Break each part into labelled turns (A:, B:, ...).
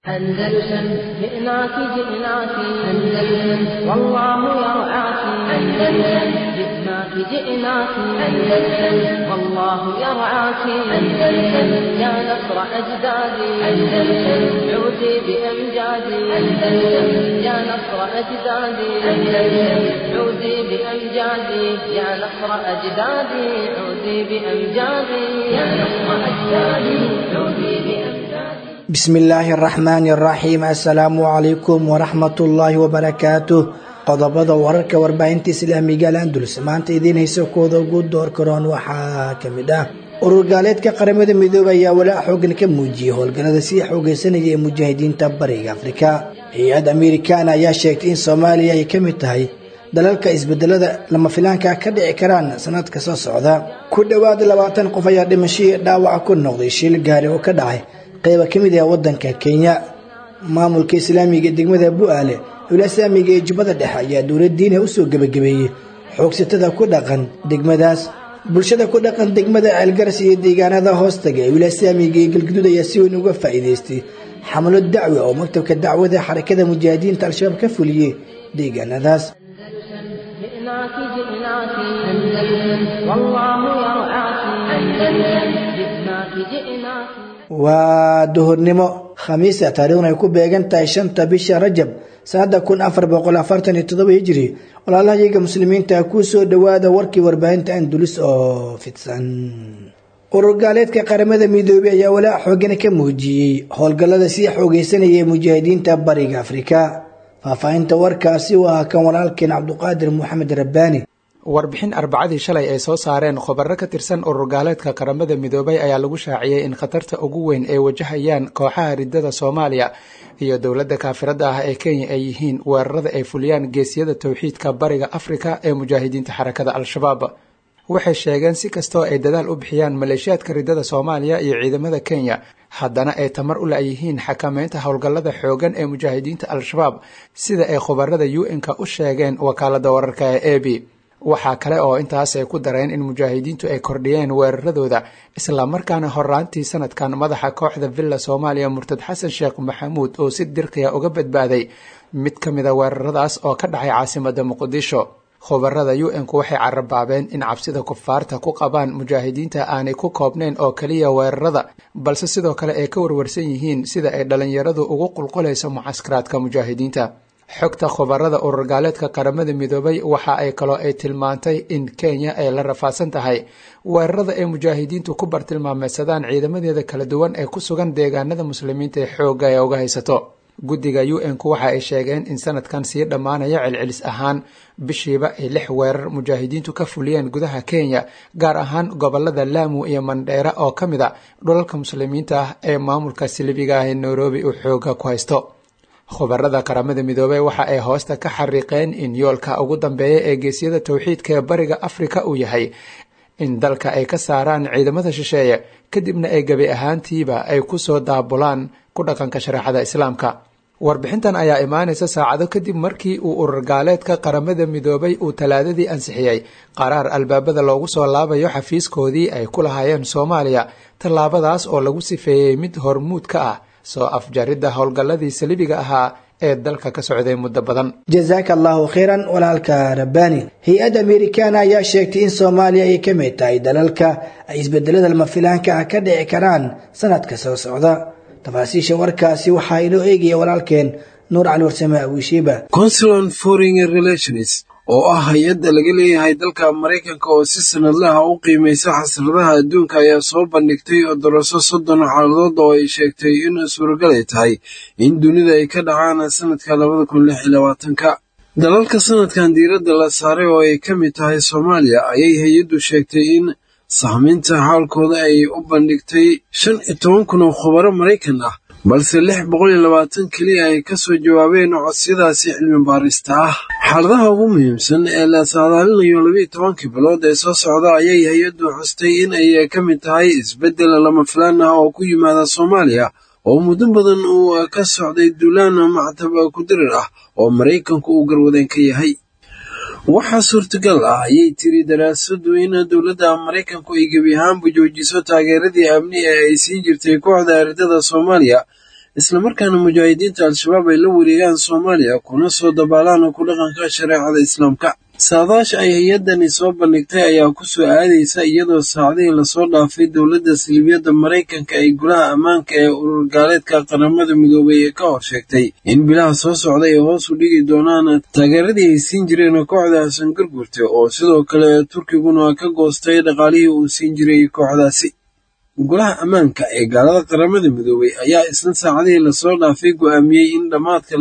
A: أندلسن جئناك جئناك أندلسن والله يرعاك أندلسن جئناك جئناك أندلسن والله يرعاك أندلسن يا نصر أجدادي أندلسن عودي بأمجادي أندلسن يا نصر أجدادي أندلسن عودي بأمجادي يا نصر أجدادي عودي بأمجادي يا نصر أجدادي عودي بأمجادي.
B: بسم الله الرحمن الرحيم. السلام عليكم ورحمة الله وبركاته. qodobada wararka warbaahinta islaamiga Andalus maanta idin hayso kooda ugu door karoon waxa kamid ah urur gaaleedka qaramada midoobay ayaa walaac xooggan ka muujiyay howlgallada si xoogaysanaya ee mujaahidiinta bariga Afrika. Hay'adda Amerikaan ayaa sheegtay in Soomaaliya ay kamid tahay dalalka isbedelada lama filaanka ka dhici karaan sanadka soo socda. Ku dhawaad 20 qof ayaa dhimashay dhaawac ku noqday shil gaari oo ka dhacay qaybo kamid ah wadanka Kenya. Maamulka Islaamiga degmada Bu'aale Islaamiga ee Jubbada Dhexe ayaa dowladdiina u soo gabagabeeyay xoogsatada ku dhaqan degmadaas. Bulshada ku dhaqan degmada Algaras iyo deegaanada hoostaga ee Islaamiga ee Galgaduud ayaa si weyn uga faa'iideystay xamlo dacwo oo maktabka dacwada xarakada mujaahidiinta al-shabaab ka fuliyay deegaanadaas.
A: جئناك جئناك أندلسن والله يرعاك أندلسن جئناك جئناك.
B: waa duhurnimo khamiis taariikhna ay ku beegan tahay 5 bisha Rajab sanada 1447 hijri. walaalaha muslimiinta ku soo dhawaada warkii warbaahinta Andalus oo fidsan. urur gaaleedka qaramada midoobay ayaa walaac xooggan ka muujiyay howlgallada si xoogaysanaya ee mujaahidiinta bariga Afrika. faafahinta warkaasi waa kan walaalkeen Cabduqaadir Maxamed Rabbaani.
C: warbixin arbacadii shalay ay soo saareen khubaro ka tirsan urur gaaleedka qaramada midoobay ayaa lagu shaaciyay in khatarta ugu weyn ee wajahayaan kooxaha ridada Soomaaliya iyo dawladda kaafirada ah ee Kenya ay yihiin weerarada ay fuliyaan geesiyada tawxiidka bariga Afrika ee mujaahidiinta xarakada al-shabaab. waxay sheegeen si kastoo ay dadaal u bixiyaan maleeshiyaadka ridada Soomaaliya iyo ciidamada Kenya haddana ay tamar u leeyihiin xakameynta howlgallada xoogan ee mujaahidiinta al-shabaab sida ay khubarada UN-ka u sheegeen wakaalada wararka ee AB. waxaa kale oo intaas ay ku dareen in mujaahidiintu ay kordhiyeen weeraradooda isla markaana horaantii sanadkan madaxa kooxda Villa Soomaaliya Murtad Xasan Sheekh Maxamuud oo si dirqiya uga badbaaday mid kamid ah weeraradaas oo ka dhacay caasimadda Muqdisho. khubarada UN-ku waxay carabaabeen in cabsida kufaarta ku qabaan mujaahidiinta aanay ku koobnayn oo kaliya weerarada balse sidoo kale ay ka warwarsan yihiin sida ay dhalinyaradu ugu qulqulayso mucaskaraadka mujaahidiinta. xogta khubarada urur gaaleedka qaramada midoobay waxa ay kaloo ay tilmaantay in Kenya ay la rafaadsan tahay weerarada ay mujaahidiintu ku bartilmaameedsadaan ciidamadeeda kala duwan ee ku sugan deegaanada muslimiinta ee xoogga ay uga haysato. guddiga UN-ku waxa ay sheegeen in sanadkan sii dhammaanaya celcelis ahaan bishiiba ay 6 weerar mujaahidiintu ka fuliyeen gudaha Kenya gaar ahaan gobolada Lamu iyo Mandera oo kamid ah dhulalka muslimiinta ah ee maamulka Silbiga ee Nairobi uu xoogga ku haysto. khubarada qaramada midoobay waxa ay hoosta ka xariiqeen in yoolka ugu dambeeya ee geesiyada tawxiidka ee bariga Afrika uu yahay in dalka ay ka saaraan ciidamada shisheeye kadibna ay gabi ahaantiiba ay ku soo daabulaan ku dhaqanka shariicada islaamka. warbixintan ayaa imaanaysa saacado kadib markii uu urur gaaleedka qaramada midoobay uu talaadadii ansixiyay qaraar albaabada loogu soo laabayo xafiiskoodii ay ku lahaayeen Soomaaliya. tallaabadaas oo lagu sifeeyay mid hormuud ka ah soo afjaridda howlgalladii saliibiga ahaa ee dalka ka socday muddo badan.
B: Jazakallahu khairan walaalka Rabbaani. hay'adda Amerikaan ayaa sheegtay in Soomaaliya ay kamid tahay dalalka ay isbedelada lama filaanka ka dhici karaan sanadka soo socda. tafaasiisha warkaasi waxa inoo eegaya walaalkeen Nuur Cali Warsame Abuushiba.
D: Council on Foreign Relations oo ah hay'adda laga leeyahay dalka Mareykanka oo si sanadle ah u qiimeysa xasradaha adduunka ayaa soo bandhigtay daraasad 30 xaaladood oo ay sheegtay in suuragal ay tahay in dunida ay ka dhacaan sanadka 2026. dalalka sanadkan diiradda la saaray oo ay kamid tahay Soomaaliya ayay hay'addu sheegtay in saamaynta xaalkooda ay u bandhigtay 15,000 oo khubaro Mareykan ah balse 620 kaliya ay ka soo jawaabeen codsiyadaasi cilmi baarista ah. xaaladaha ugu muhiimsan ee la saadaalinayo 12 bilood ee soo socda ayay hay'addu xustay in ay ka mid tahay isbedel lama filaan ah oo ku yimaada Soomaaliya oo muddo badan uu ka socday duulaan mactab ku dirir ah oo Mareykanku uu garwadeen ka yahay. waxaa suurtagal ah ayay tiri daraasadu in dowladda Mareykanku ay gebi ahaanba joojiso taageeradii amni ee ay siin jirtay kooxda ardada Soomaaliya islamarkaana mujaahidiinta al-shabaab ay la wareegaan soomaaliya kuna soo dabaalaan ku dhaqanka shareecada islaamka. saadaasha ay hay-addani soo bandhigtay ayaa ku soo aadaysa iyadoo saacadihii lasoo dhaafay dowladda salibiyadda maraykanka ay golaha ammaanka ee urur gaaleedka qaramada midoobay ee ka hor sheegtay in bilaha soo socda ay hoos u dhigi doonaan taageeradii ay siin jireen kooxda xasan garguurte oo sidoo kale turkiguna ka goostay dhaqaalihii uu siin jiray kooxdaasi. golaha ammaanka ee gaalada qaramada midoobay ayaa isna saacadihii lasoo dhaafay go'aamiyey in dhammaadka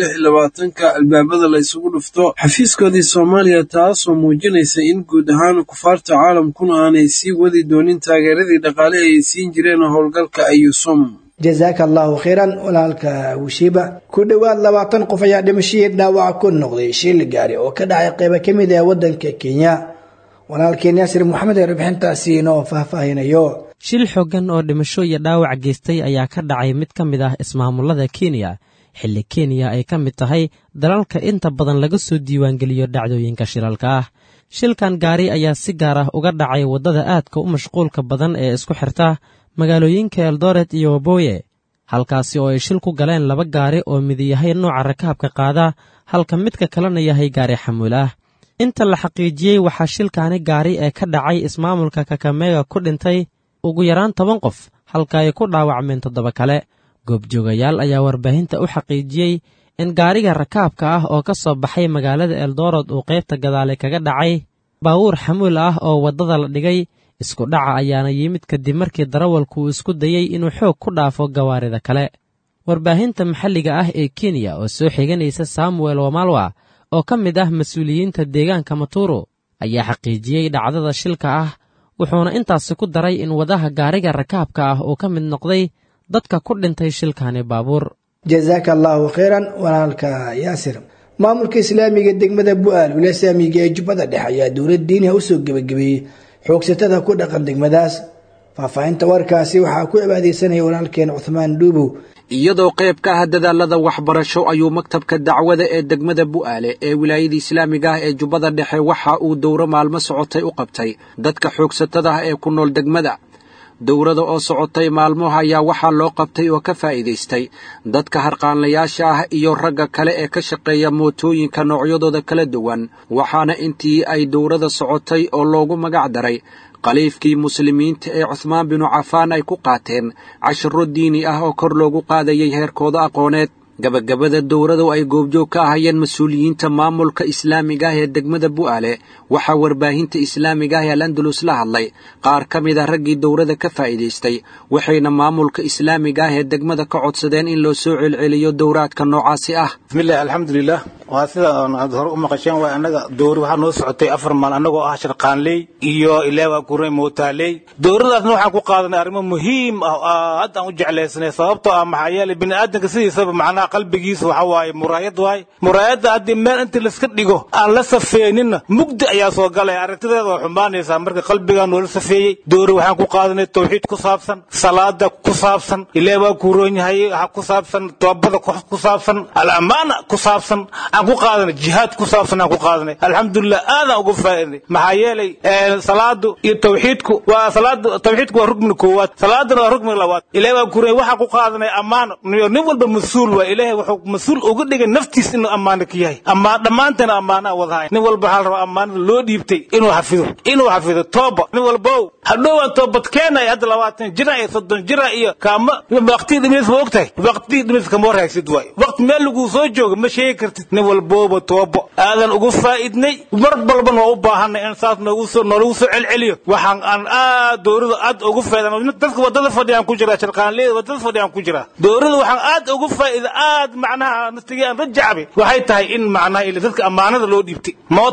D: 2026 albaabada la isugu dhufto xafiiskoodii Soomaaliya, taasoo muujinaysa in guud ahaan kufaarta caalamkuna aanay sii wadi doonin taageeradii dhaqaale ay siin jireen howlgalka AUSOM.
B: jazaaka allahu khayran walaalka Wishiba. ku dhawaad 20 qof ayaa dhimashadii dhaawac ku noqday shil gaari oo ka dhacay qayb ka mid ah wadanka Kenya. walaalkeen Yaasir Maxamed ee bixintaasi inoo faahfaahinayo.
E: shil xooggan oo dhimasho iyo dhaawac geystay ayaa ka dhacay mid ka mid ah ismaamulada Kenya, xilli Kenya ay ka mid tahay dalalka inta badan laga soo diiwaangeliyo dhacdooyinka shilalka ah. shilkan gaari ayaa si gaar ah uga dhacay waddada aadka u mashquulka badan ee isku xirta magaalooyinka Eldoret iyo Waboye, halkaasi oo ay shil ku galeen 2 gaari oo mid yahay nooca rakaabka qaada halka midka kalena yahay gaari xamuul ah. inta la xaqiijiyey waxaa shilkaani gaari ee ka dhacay ismaamulka Kakamega ku dhintay ugu yaraan 10 qof, halka ay ku dhaawacmeen 7 kale. goobjoogayaal ayaa warbaahinta u xaqiijiyey in gaariga rakaabka ah oo ka soo baxay magaalada Eldoret uu qaybta gadaale kaga dhacay baabuur xamuul ah oo waddada la dhigay. isku dhaca ayaana yimid kadib markii darawalku uu isku dayey inuu xoog ku dhaafo gawaarida kale. warbaahinta maxalliga ah ee Kenya oo soo xiganaysa Samuel Wamalwa oo ka mid ah mas'uuliyiinta deegaanka Maturo ayaa xaqiijiyey dhacdada shilka ah, wuxuuna intaasi ku daray in wadaha gaariga rakaabka ah uu ka mid noqday dadka ku dhintay shilkaani baabuur.
B: jazaaka allahu khayran walaalka Yaasir. maamulka islaamiga degmada Bu'aal wilaayada ee Jubbada Dhexe ayaa dowlad diini u soo gabagabeeyay xoogsatada ku dhaqan degmadaas. faahfaahinta warkaasi waxaa ku cibaadeysanaya walaalkeen Uthman Duubow.
F: iyadoo qayb ka ah dadaalada waxbarasho ayuu maktabka dacwada ee degmada Bu'aale ee wilaayada islaamiga ah ee Jubbada Dhexe waxa uu dowro maalmo socotay u qabtay dadka xoogsatada ah ee ku nool degmada. dowrada oo socotay maalmaha ayaa waxaa loo qabtay oo ka faa'iidaystay dadka harqaanlayaasha ah iyo ragga kale ee ka shaqeeya mootooyinka noocyadooda kala duwan, waxaana intii ay dowrada socotay oo loogu magac daray qaliifkii muslimiinta ee Cuthmaan bin Cafaan ay ku qaateen casharo diini ah oo kor loogu qaadayay heerkooda aqooneed. gabagabada dowrada ay goobjoog ka ahayeen mas'uuliyiinta maamulka islaamiga ah ee degmada Bu'aale waxaa warbaahinta islaamiga ah ee Al-Andalus la hadlay qaar ka mid ah raggii dowrada ka faa'iidaystay, waxayna maamulka islaamiga ah ee degmada ka codsadeen in loo soo celceliyo dowraadka noocaasi ah.
G: bismillaah alxamdulillaah. waa sida aad hore u maqasheen waa anaga dowr waxaa noo socotay 4 maal anagoo ah sharqaanley iyo ilaawa kuray mootaaley. dowradaasna waxaan ku qaadanay arrimo muhiim ah aad aan u jeclaysanay, sababtoo ah maxaa yeelay bini'aadanka sidiisaba macnaha qalbigiisa waxa waaye muraayad waaye. muraayadda haddii meel inta layska dhigo aan la safeeninna mugdi ayaa soo galaya, aragtideeda waa xumaanaysaa. marka qalbigaa noola safeeyey. dowra waxaan ku qaadanay tawxiid ku saabsan, salaada ku saabsan, ilaahay waa ku roon yahay ku saabsan, toobada ku saabsan, al-amaana ku saabsan aan ku qaadanay, jihaad ku saabsan aan ku qaadanay. alxamdulillah aadaan uga faa'iidnay maxaa yeelay salaadu iyo tawxiidku waa tawxiidku waa rukni koowaad, salaadana waa rukni labaad. ilaahay waa ku roon waxaan ku qaadanay amaano. nin walba mas'uul waa, ilaahay wuxuu mas'uul uga dhigay naftiisa inuu amaano ka yahay, ama dhammaanteena amaana wadahay. nin walba waxaa la rabaa amaanada loo dhiibtay inuu xafido tooba. nin walba hadhow aan toobad keenay hadda 20 jir iyo 30 jir iyo kaama waqti dhimis ma ogtahay, waqti dhimis kama waraysid waay, waqti meel lagu soo joogo ma sheegi kartid. nin walba tooba aadan ugu faa'iidnay, mar walbana waa u baahanay in saas noogu soo celceliyo. waxaan aan dowrada aad ugu faa'iiday dadka wadada fadhiyaan ku jira, sharqaanleeda wadada fadhiyaan ku jira. dowrada waxaan aad ugu faa'iiday aad macnaha nastigaan rajacbi waxay tahay in macnaha ila dadka amaanada loo dhiibtay.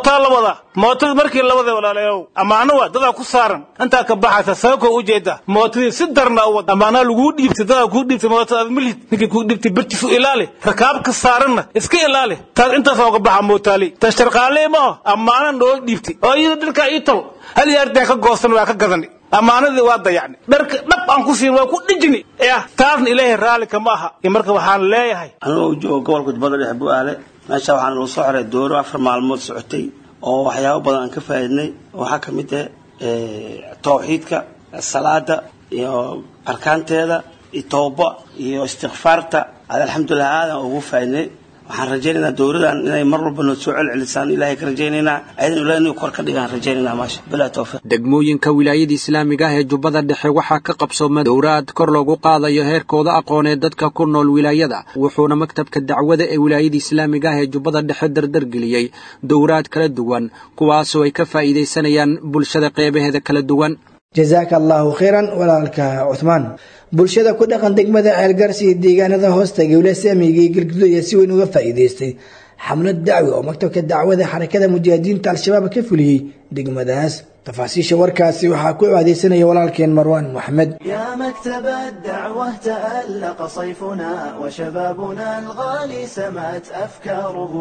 G: mootada markii labada walaalayow amaano waa dad ku saaran inta ka baxaysa sababka u jeeda mootadii si darna u wada amaana lagu dhiibtay dad ku dhiibtay mootada milid ninkii ku dhiibtay birtiisu ilaali rakaabka saaranna iska ilaali taas inta soo ka baxa mootaali tashtarqaale ma amaana loo dhiibtay oo iyada dalka iitol hal yaardan ka goosan waa ka gadan amaanadii waa dayacni dharka dhab aan ku siin waa ku dhijini taasna ilaahay raali kama aha. marka waxaan leeyahay
H: anoo joogo gobolka Jubbada Dhexe Bu'aale meesha waxaan loo soo xiray dooro 4 maalmood socotay oo waxyaabo badan aan ka faa'iidnay. waxaa ka mid ah tawxiidka, salaada iyo arkaanteeda tawba iyo istighfaarta alxamdulillah aadan ugu faa'iidnay waxaan rajaynaynaa dowladan inay mar walba noo soo celcelisaan ilaahay ka rajaynaynaa aydan ilaahay kor ka dhigaan rajaynaynaa maasha bilaa tawfiiq
F: degmooyinka wilaayada islaamiga ah ee jubbada dhexe waxaa ka qabsooma dowraad kor loogu qaadayo heerkooda aqooneed dadka ku nool wilaayada wuxuuna maktabka dacwada ee wilaayada islaamiga ah ee jubbada dhexe dardargeliyey dowraad kala duwan kuwaasoo ay ka faa'iidaysanayaan bulshada qeybaheeda kala duwan
B: jazaaka allahu khayran walaalka Uthman bulshada ku dhaqan degmada Ceelgaras iyo deegaanada hoostaga wilaayada islaamiga ee Galgaduud ayaa si weyn uga faa'iidaystay xamlad dacwi oo maktabka dacwada xarakada mujaahidiinta al-shabaab ka fuliyay degmadaas tafaasiisha warkaasi waxaa ku aadeysanaya walaalkeen Marwan Maxamed
I: يا مكتب الدعوة تألق صيفنا وشبابنا الغالي سمات أفكاره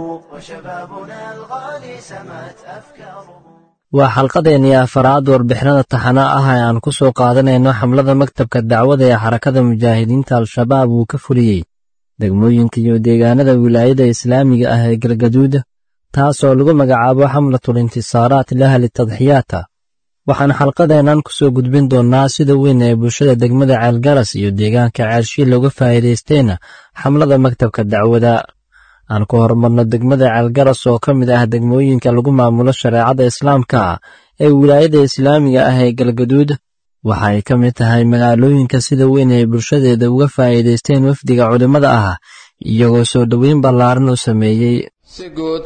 J: waa xalqadeennii afaraad warbixinada taxanaa ah ee aan ku soo qaadanayno xamlada maktabka dacwada ee xarakada mujaahidiinta al-shabaab uu ka fuliyey degmooyinka iyo deegaanada wilaayada islaamiga ah ee Galgaduud taasoo lagu magacaabo xamlatul intisaaraat lahli tadxiyaata waxaan xalqadeennan ku soo gudbin doonnaa sida weyn ee bulshada degmada Ceelgaras iyo deegaanka Ceelshiil looga faa'iidaysteen xamlada maktabka dacwada aan ku horumarno degmada Ceelgaras oo ka mid ah degmooyinka lagu maamulo shareecada islaamka ee wilaayada islaamiga ah ee Galgaduud waxa ay ka mid tahay magaalooyinka sida weyn ee bulshadeeda uga faa'iidaysteen wafdiga culimada ah iyagoo soo dhaweyn ballaaran u sameeyey
K: si guud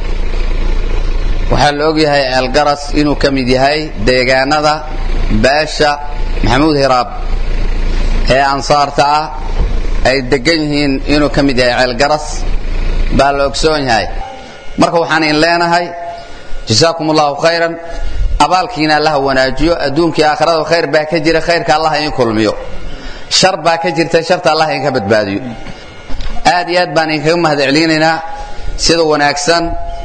K: waxaa la ogyahay Ceelgaras inuu ka mid yahay deegaanada beesha Maxamuud Hiraab ee ansaarta ah ay degan yihiin inuu ka mid yahay Ceelgaras baa la ogsoon yahay marka waxaan in leenahay jazaakumullahu khayran abaalkiina Allah wanaajiyo adduunka iyo aakhirada khayr baa ka jira khayrka Allah in kulmiyo shar baa ka jirta sharta Allah in ka badbaadiyo aad iyo aad baan in kaga mahadcelinaynaa sida wanaagsan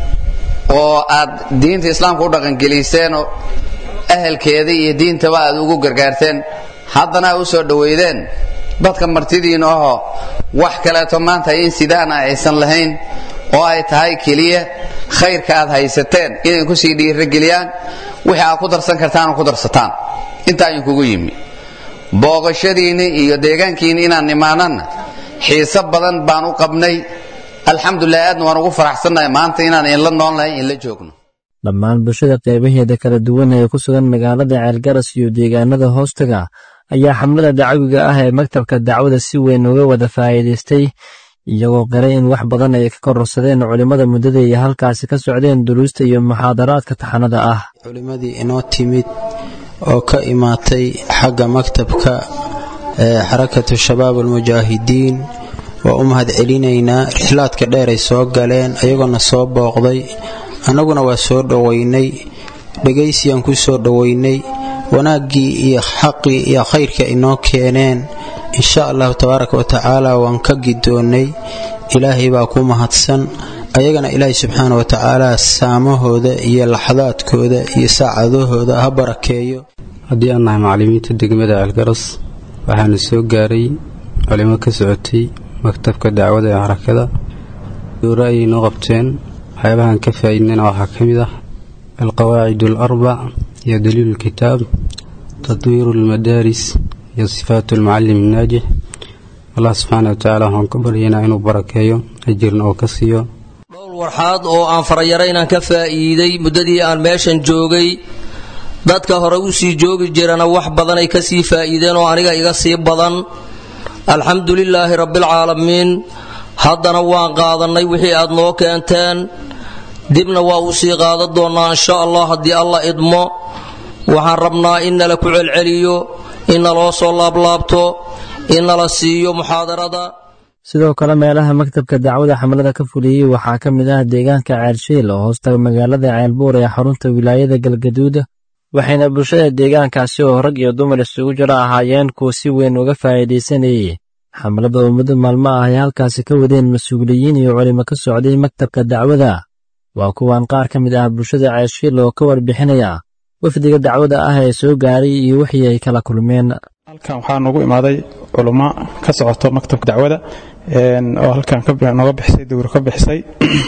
K: oo aad diinta islaamka u dhaqan geliseen oo ahalkeeda iyo diintaba aad ugu gargaarteen haddana u soo dhaweydeen dadka martidiina oo wax kale to maanta in sidaan aysan lahayn oo ay tahay kaliya khayrka aad haysateen inay ku sii dhiirigeliyaan wixii aad ku darsan kartaan oo ku darsataan inta ay kugu yimi booqashadiina iyo deegaankiina inaan nimaanana xiisa badan baan u qabnay alxamdulillah aadna waan ugu faraxsanahay maanta inaan in la noolnahay in la joogno
J: dhammaan bulshada qeybaheeda kala duwan ee ku sugan magaalada Ceelgaras iyo deegaanada hoostaga ayaa xamlada dacwiga ah ee maktabka dacwada si weyn uga wada faa'iidaystay iyagoo qiray in wax badan ay ka kororsadeen culimada muddada iyo halkaasi ka socdeen duruusta iyo muxaadaraadka taxanada ah
L: culimadii inoo timid oo ka imaatay xagga maktabka xarakatu shabaab almujaahidiin waa u mahad celinaynaa rixlaadka dheer ay soo galeen ayagoona soo booqday annaguna waa soo dhoweynay dhegaysiyaan ku soo dhoweynay wanaaggii iyo xaqii iyo khayrka inoo keeneen insha allahu tabaaraka wa tacaala waan ka gidoonnay ilaahay baa ku mahadsan ayagana ilaahay subxaana wa tacaala saamahooda iyo laxadaadkooda iyo saacadahooda ha barakeeyo
M: haddii aan nahay macallimiinta degmada Ceelgaras waxaana soo gaaray culimo ka socotay maktabka dacwada ee xarakada doora ay noo qabteen waxyaabahan ka faa'iidnayna waxaa ka mid ah alqawaacid alarbac iyo daliil kitaab تطوير المدارس iyo صفات المعلم الناجح الله سبحانه وتعالى waxaan ku baryaynaa inuu barakeeyo ajirna oo ka siiyo
N: dhowr warxaad oo aan farayaraynaan ka faa'iiday muddadii aan meeshan joogay dadka hore u sii joogi jirana wax badan ay ka sii faa'iideen oo aniga iga sii badan alxamdulilaahi rabbil caalamiin haddana waan qaadanay wixii aad noo keenteen dibna waa u sii qaadan doonaa insha Allah haddii Allah idmo waxaan rabnaa in nala ku celceliyo in naloo soo laablaabto in nala siiyo muxaadarada
J: sidoo kale meelaha maktabka dacwada xamlada ka fuliyey waxaa ka mid ah deegaanka Ceelshiil oo hoostaga magaalada Ceelbuur ee xarunta wilaayada Galgaduud waxayna bulshada deegaankaasi oo rag iyo dumar isugu jira ahaayeen kuwa si weyn uga faa'iidaysanayay xamlada muddo maalmo ah ay halkaasi ka wadeen mas'uuliyiin iyo culimo ka socday maktabka dacwada waa kuwan qaar ka mid ah bulshada Ceelshiil oo ka warbixinaya wafdiga dacwada ah ee soo gaaray iyo wixii ay kala kulmeen
O: halkan waxaa noogu imaaday culimo ka socoto maktabka dacwada oo halkan ka nooga bixisay dowr ka bixisay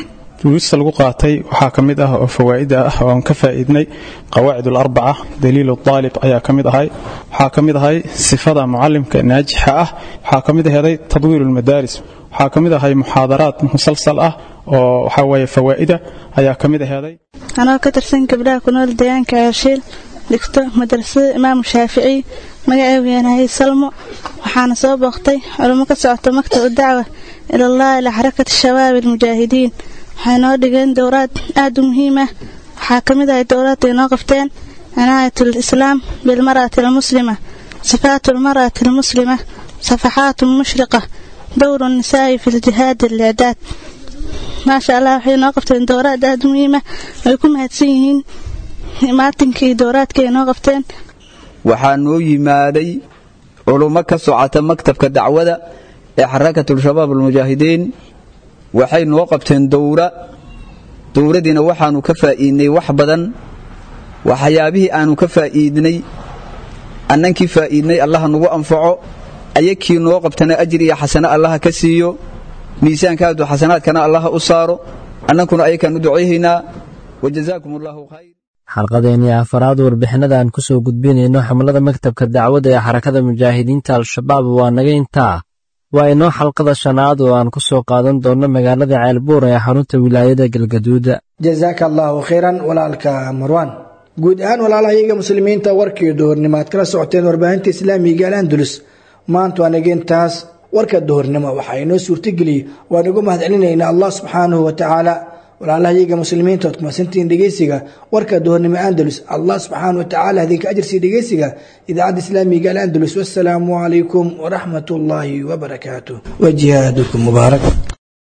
O: duruusta lagu qaatay waxaa ka mid ah oo fawaa'ida ah oo aan ka faa'iidnay qawaacid al-arbaca daliil al-talib ayaa ka mid ahay waxaa ka mid ahay sifada mucallimka naajixa ah waxaa ka mid ahayd tadwiir al-madaaris waxaa ka mid ahay muxaadaraad musalsal ah oo waxa weeye fawaa'ida ayaa ka mid ahayd
P: anoo ka tirsan gabdhaha ku nool deegaanka Ayrshiil dhigto madrasada Imaam Shaafici magacaygu yahay Salmo waxaana soo booqtay culimo ka socota maktab dacwa ila Allah ila xarakat shabaab al-mujaahidiin waxay noo dhigeen dowraad aad u muhiim ah waxaa ka mid ah dowraadka ay noo qabteen anaayatul islaam bil mar'ati al-muslima sifaatul mar'ati al-muslima safahaatun mushriqa dowru an-nisaa'i fi al-jihaad al-i'daad ما شاء الله waxay noo qabteen dowraad aad u muhiim ah ay ku mahadsan yihiin maatinkii dowraadkay noo qabteen
Q: waxaa noo yimaaday culimo ka socota maktabka dacwada ee xarakatul shabaab al-mujaahidiin waxay noo qabteen dowradiina waxaanu ka faa'iidnay wax badan waxyaabihii aanu ka faa'iidnay annankii faa'iidnay Allah nagu anfaco ayakii noo qabtana ajri iyo xasana Allah ka siiyo miisaankaadu xasanaadkana Allah u saaro annankuna ayakan u duceeynaa wajazaakumullahu khayr
J: xalqadeeni afraad warbixinadan ku soo gudbinayno xamlada maktabka dacwada ee xarakada mujaahidiinta al-shabaab waa naga intaa waa inoo xalqada shanaad oo aan ku soo qaadan doono magaalada Ceelbuur ee xarunta wilaayada Galgaduud
B: jazaakallahu khayran walaalka Marwan guud ahaan walaalahayaga muslimiinta warkii doornimaad kala socoteen warbaahinta islaamiga Andalus maanta waa naga intaas warka doornimo waxa inoo suurtageliyay waan ugu mahadcelinaynaa Allah subhanahu wa ta'ala walaalahayaga muslimiinta oo kumasantiin dhageysiga warka doornimo Andalus Allah subhanahu wa ta'ala hadinka ajirsi dhageysiga idaacada islaamiga Andalus wassalamu alaykum wa rahmatullahi wa barakatuh wa jihadukum mubarak